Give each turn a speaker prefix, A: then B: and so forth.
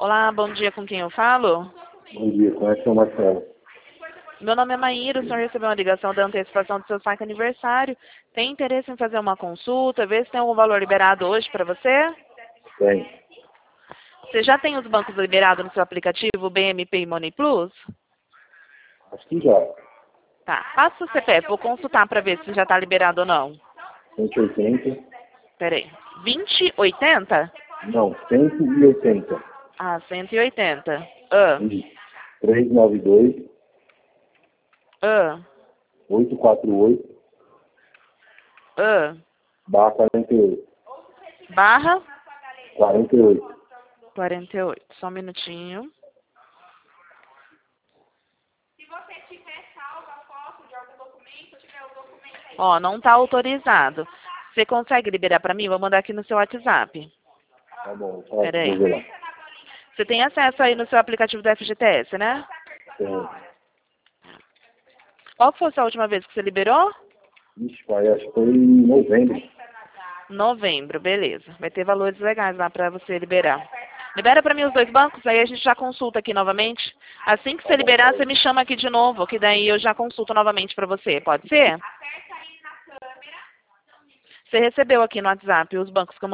A: Olá, bom dia, com quem eu falo?
B: Bom dia, com essa é o Marcelo.
A: Meu nome é Maíra, o senhor recebeu uma ligação da antecipação do seu saque aniversário. Tem interesse em fazer uma consulta, ver se tem algum valor liberado hoje para você?
B: Tem.
A: Você já tem os bancos liberados no seu aplicativo BMP e Money Plus?
B: Acho que já.
A: Tá, passa o CPF, vou consultar para ver se já está liberado ou não.
B: 180.
A: Peraí, 2080?
B: Não, 180.
A: Ah, 180. Ah,
B: Isso. 392
A: ah,
B: 848
A: ah.
B: barra 48.
A: Barra
B: 48.
A: 48. Só um minutinho. Ó, não está autorizado. Você consegue liberar para mim? Vou mandar aqui no seu WhatsApp.
B: Tá bom, tá,
A: Peraí.
B: vou ver lá.
A: Você tem acesso aí no seu aplicativo do FGTS, né?
B: Tem.
A: Qual foi a última vez que você liberou?
B: Ixi, pai, acho que foi em novembro.
A: Novembro, beleza. Vai ter valores legais lá para você liberar. Libera para mim os dois bancos, aí a gente já consulta aqui novamente. Assim que você liberar, você me chama aqui de novo, que daí eu já consulto novamente para você. Pode ser? Você recebeu aqui no WhatsApp os bancos que eu